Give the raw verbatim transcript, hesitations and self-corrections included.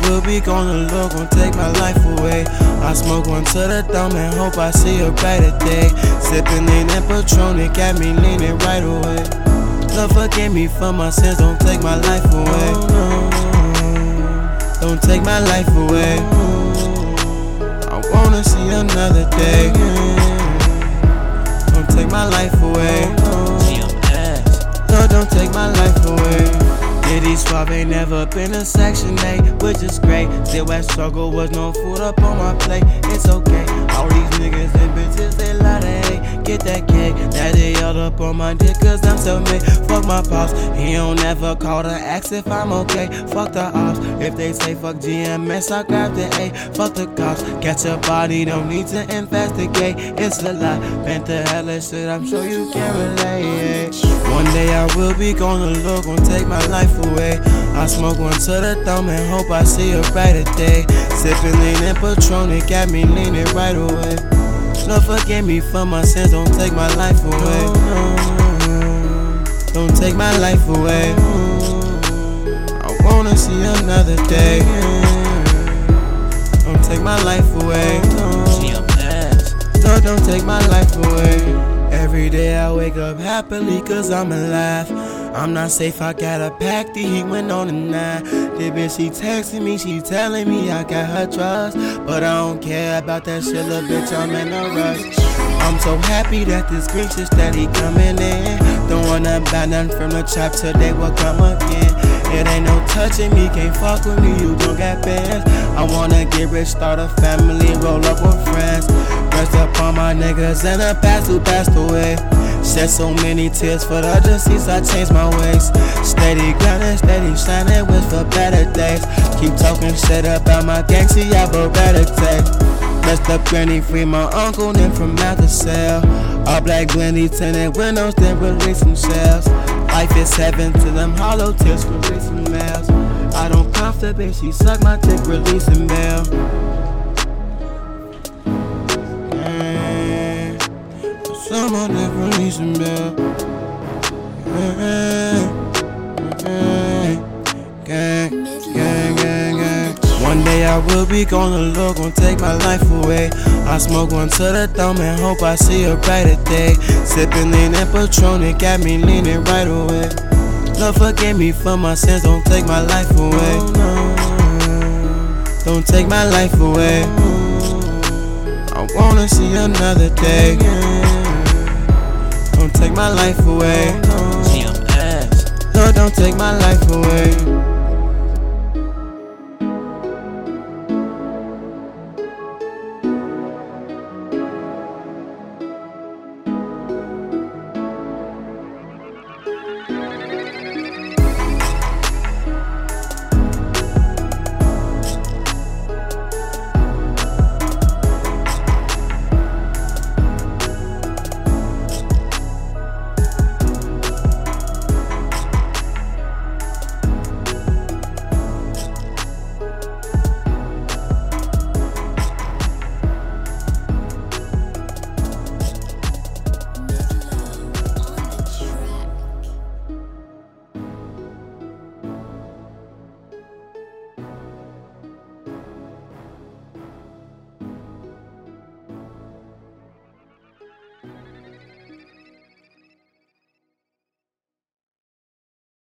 will be gone, the Lord gon' take my life away. I smoke one to the thumb and hope I see a brighter day. Sippin' lean and Patron, it got me leaning right away. Lord forgive me for my sins, don't take my life away. Don't take my life away. I wanna see another day. Don't take my life away. Lord, don't take my life away. Diddy Suave ain't never been a Section eight, which is great. Still I struggle, was no food up on my plate. It's okay. All these niggas and bitches, they lie to hate. Get that cake, that they all up on my dick, cause I'm self-made. Fuck my pops, he don't ever call to ask if I'm okay. Fuck the ops, if they say fuck G M S, I grab the A. Fuck the cops, catch a body, don't need to investigate. It's a lie, bent the hellish shit, I'm sure you can relate. One day I will be gone, the Lord gon' take my life away. I smoke one to the thumb and hope I see a brighter day. Sippin' lean and Patron, it got me leaning right away. Lord forgive me for my sins, don't take my life away. Don't take my life away. I wanna see another day. Don't take my life away. Lord, don't take my life away. Every day I wake up happily cause I'm alive. I'm not safe, I got a pack, the heat went on the nine. The bitch, she texting me, she telling me I got her trust. But I don't care about that shit, little bitch, I'm in a rush. I'm so happy that this green shit steady coming in. Don't wanna buy nothing from the trap till they will come again. It ain't no touching me, can't fuck with me, you don't got bands. I wanna get rich, start a family, roll up with friends. Rest up on my niggas and the past who passed away. Shed so many tears for the deceased, I changed my ways. Steady grinding, steady shining, wish for better days. Keep talking shit about my gang, see I better take. Rest up granny, free my uncle, then from out the cell. All black blendy, tinted windows, then release some shells. Life is heaven to them hollow tips, releasing mails. I don't cuff the bitch, she suck my dick, releasing mail. Someone that releasing mail. Gang, gang, gang, gang. One day I will be gone, the Lord gon' take my life away. I smoke one to the thumb and hope I see a brighter day. Sippin' lean and Patron, it got me leaning right away. Lord forgive me for my sins, don't take my life away. Don't take my life away. I wanna see another day. Don't take my life away. Lord, don't take my life away.